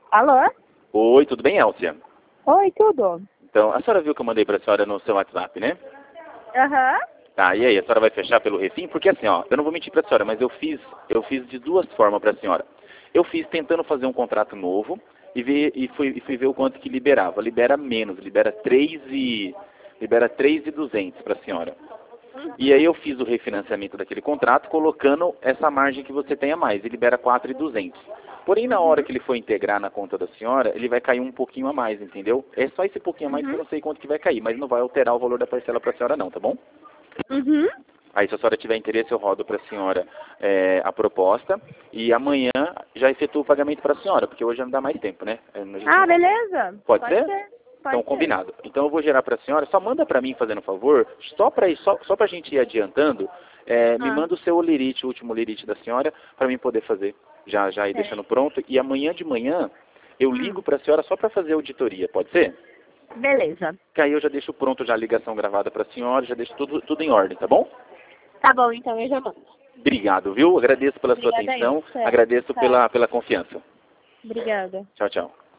Alô? Oi, tudo bem, Elcia? Oi, tudo? Então, a senhora viu que eu mandei para a senhora no seu WhatsApp, né? Aham. Tá, e aí, a senhora vai fechar pelo Refim? Porque assim, ó, eu não vou mentir para a senhora, mas eu fiz de duas formas para a senhora. Eu fiz tentando fazer um contrato novo e fui ver o quanto que liberava. Libera menos, libera 3.200 para a senhora. E aí eu fiz o refinanciamento daquele contrato colocando essa margem que você tem a mais, e libera 4.200. Porém, na hora que ele for integrar na conta da senhora, ele vai cair um pouquinho a mais, entendeu? É só esse pouquinho a mais que eu não sei quanto que vai cair, mas não vai alterar o valor da parcela para a senhora não, tá bom? Uhum. Aí, se a senhora tiver interesse, eu rodo para a senhora a proposta e amanhã já efetuo o pagamento para a senhora, porque hoje já não dá mais tempo, né? A gente Ah, não- beleza. Pode ser? Pode Então, ser. combinado. Então, eu vou gerar para a senhora, só manda para mim, fazendo um favor, só para a gente ir adiantando, me Ah, manda o seu olerite, o último olerite da senhora, para mim poder fazer, já ir certo. deixando pronto. E amanhã de manhã, eu ligo para a senhora só para fazer a auditoria, pode ser? Beleza. Que aí eu já deixo pronto já a ligação gravada para a senhora, já deixo tudo em ordem, tá bom? Tá bom, então eu já mando. Obrigado, viu? Agradeço pela sua Obrigada aí. atenção, Certo. agradeço Tchau. pela confiança. Obrigada. Tchau, tchau.